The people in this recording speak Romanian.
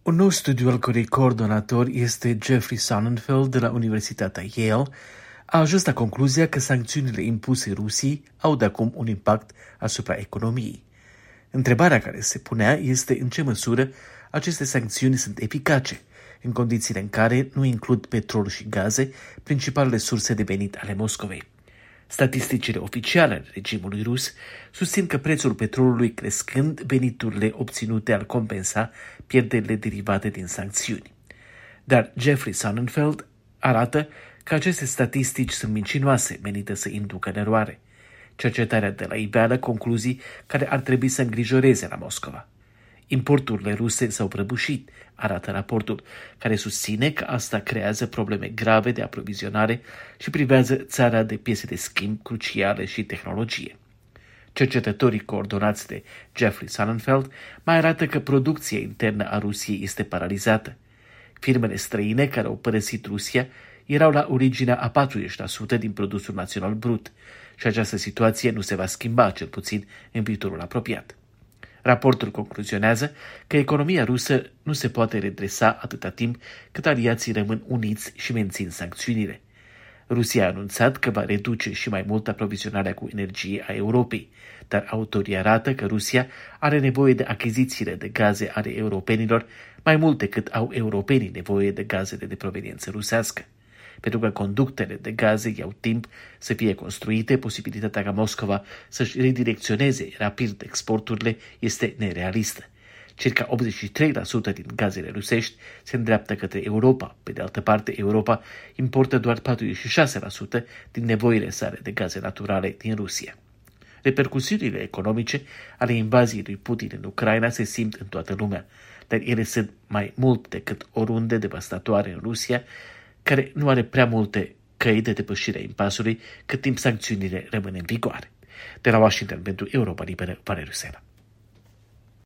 Un nou studiu al cărui coordonator este Jeffrey Sonnenfeld de la Universitatea Yale a ajuns la concluzia că sancțiunile impuse Rusiei au de acum un impact asupra economiei. Întrebarea care se punea este în ce măsură aceste sancțiuni sunt eficace, în condițiile în care nu includ petrol și gaze, principalele surse de venit ale Moscovei. Statisticile oficiale ale regimului rus susțin că prețul petrolului crescând, veniturile obținute ar compensa pierderile derivate din sancțiuni. Dar Jeffrey Sonnenfeld arată că aceste statistici sunt mincinoase, menite să inducă în eroare. Cercetarea de la iveală concluzii care ar trebui să îngrijoreze la Moscova. Importurile ruse s-au prăbușit, arată raportul, care susține că asta creează probleme grave de aprovizionare și privează țara de piese de schimb cruciale și tehnologie. Cercetătorii coordonați de Jeffrey Sonnenfeld mai arată că producția internă a Rusiei este paralizată. Firmele străine care au părăsit Rusia erau la originea a 40% din produsul național brut și această situație nu se va schimba, cel puțin în viitorul apropiat. Raportul concluzionează că economia rusă nu se poate redresa atâta timp cât aliații rămân uniți și mențin sancțiunile. Rusia a anunțat că va reduce și mai mult aprovizionarea cu energie a Europei, dar autorii arată că Rusia are nevoie de achizițiile de gaze ale europenilor mai mult decât au europenii nevoie de gazele de proveniență rusească. Pentru că conductele de gaze iau timp să fie construite, posibilitatea ca Moscova să-și redirecționeze rapid exporturile este nerealistă. Circa 83% din gazele rusești se îndreaptă către Europa. Pe de altă parte, Europa importă doar 46% din nevoile sale de gaze naturale din Rusia. Repercusiunile economice ale invaziei lui Putin în Ucraina se simt în toată lumea, dar ele sunt mai mult decât oriunde devastatoare în Rusia, care nu are prea multe căi de depășire a impasului cât timp sancțiunile rămân în vigoare. De la Washington pentru Europa Liberă, Valeriu Sena.